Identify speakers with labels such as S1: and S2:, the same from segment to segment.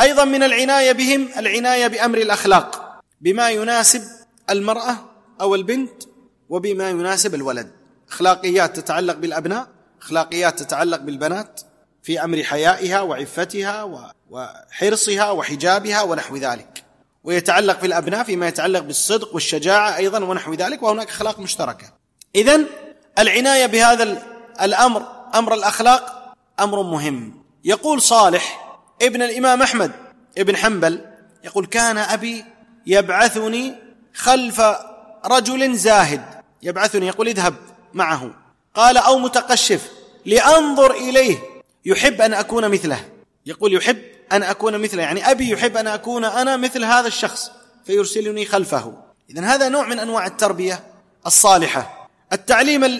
S1: أيضا من العناية بهم العناية بأمر الأخلاق، بما يناسب المرأة أو البنت وبما يناسب الولد. أخلاقيات تتعلق بالأبناء، أخلاقيات تتعلق بالبنات في أمر حيائها وعفتها وحرصها وحجابها ونحو ذلك، ويتعلق في الأبناء فيما يتعلق بالصدق والشجاعة أيضا ونحو ذلك، وهناك أخلاق مشتركة. إذن العناية بهذا الأمر، أمر الأخلاق، أمر مهم. يقول صالح ابن الإمام أحمد ابن حنبل يقول: كان أبي يبعثني خلف رجل زاهد، يبعثني يقول اذهب معه، قال: أو متقشف، لأنظر إليه يحب أن أكون مثله. يقول يحب أن أكون مثله، يعني أبي يحب أن أكون أنا مثل هذا الشخص فيرسلني خلفه. إذن هذا نوع من أنواع التربية الصالحة. التعليم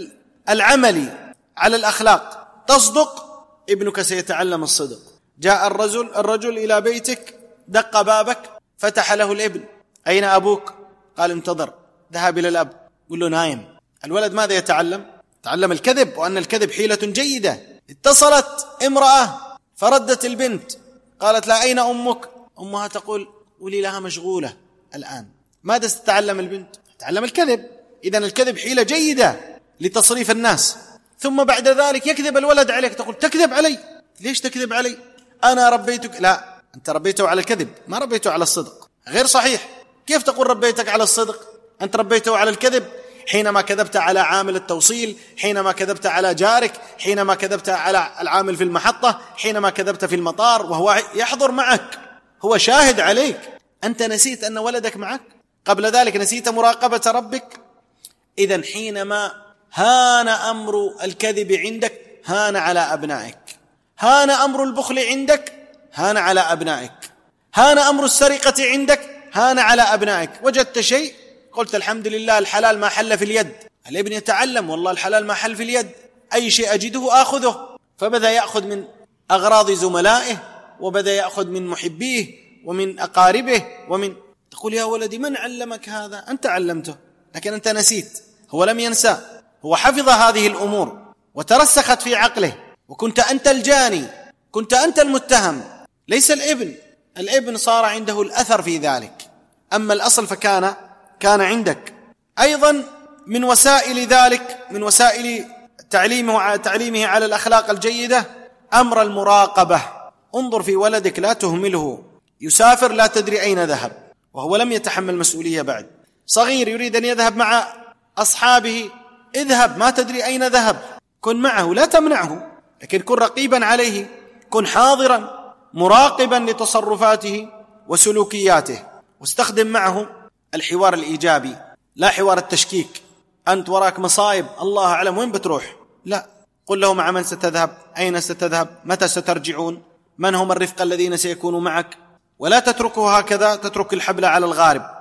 S1: العملي على الأخلاق، تصدق ابنك سيتعلم الصدق. جاء الرجل إلى بيتك، دق بابك، فتح له الابن: أين أبوك؟ قال: انتظر. ذهب إلى الأب، قل له نايم. الولد ماذا يتعلم؟ تعلم الكذب، وأن الكذب حيلة جيدة. اتصلت امرأة فردت البنت، قالت لا: أين أمك؟ أمها تقول: ولي لها مشغولة الآن. ماذا ستتعلم البنت؟ تعلم الكذب. إذن الكذب حيلة جيدة لتصريف الناس. ثم بعد ذلك يكذب الولد عليك، تقول: تكذب علي. ليش تكذب علي؟ أنا ربيتك. لا، أنت ربيته على الكذب، ما ربيته على الصدق. غير صحيح. كيف تقول ربيتك على الصدق؟ أنت ربيته على الكذب حينما كذبت على عامل التوصيل، حينما كذبت على جارك، حينما كذبت على العامل في المحطة، حينما كذبت في المطار وهو يحضر معك، هو شاهد عليك. أنت نسيت أن ولدك معك؟ قبل ذلك نسيت مراقبة ربك؟ إذن حينما هان أمر الكذب عندك، هان على أبنائك. هان أمر البخل عندك، هان على أبنائك. هان أمر السرقة عندك، هان على أبنائك. وجدت شيء قلت الحمد لله، الحلال ما حل في اليد. الابن يتعلم: والله الحلال ما حل في اليد، أي شيء أجده آخذه. فبدأ يأخذ من أغراض زملائه، وبدأ يأخذ من محبيه ومن أقاربه تقول: يا ولدي من علمك هذا؟ أنت علمته، لكن أنت نسيت. هو لم ينسى، هو حفظ هذه الأمور وترسخت في عقله، وكنت أنت الجاني، كنت أنت المتهم، ليس الابن. الابن صار عنده الأثر في ذلك، أما الأصل فكان عندك. أيضا من وسائل ذلك، من وسائل تعليمه على الأخلاق الجيدة، أمر المراقبة. انظر في ولدك، لا تهمله. يسافر لا تدري أين ذهب وهو لم يتحمل مسؤولية بعد. صغير يريد أن يذهب مع أصحابه، اذهب، ما تدري أين ذهب، كن معه، لا تمنعه، لكن كن رقيبا عليه، كن حاضرا مراقبا لتصرفاته وسلوكياته. واستخدم معه الحوار الإيجابي، لا حوار التشكيك. أنت وراك مصائب، الله أعلم وين بتروح. لا، قل له: مع من ستذهب؟ أين ستذهب؟ متى سترجعون؟ من هم الرفقة الذين سيكونوا معك؟ ولا تتركه هكذا، تترك الحبل على الغارب.